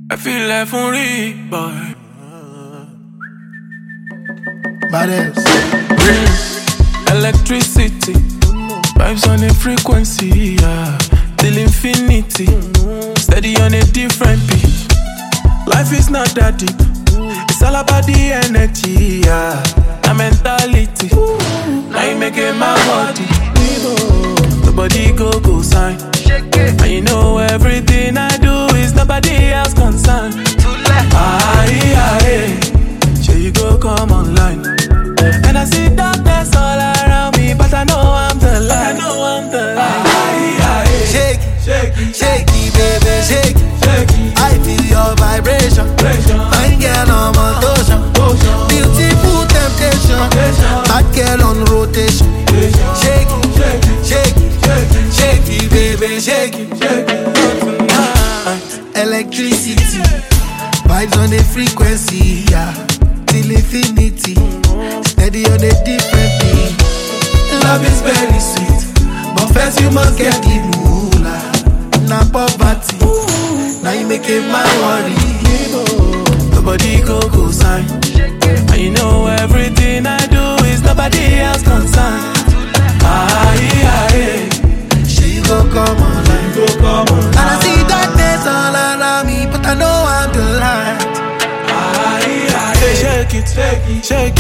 I feel like for real, boy. Badass. Electricity, vibes on a frequency, yeah. Till infinity, steady on a different beat. Life is not that deep, it's all about the energy, yeah. The mentality, now you making my body. Nobody go sign, and you know everything I do is nobody else concerned. Sure you go come online, and I see darkness all around me, but I know I'm the light. Shake it, shake it, baby, shake it. I feel your vibration. Fine girl on motion, beautiful temptation. Bad girl on rotation. Shake it, shake it, shake it, baby, shake it. Electricity, vibes on the frequency, yeah. Till infinity, steady on a different beat. Love is very sweet, but first you must get the moolah. Na poverty, now you making my worry. Nobody go sign, and you know everything I do is nobody else concerned. She go come online, and I see darkness all around me, but I know I'm the light. Shake it,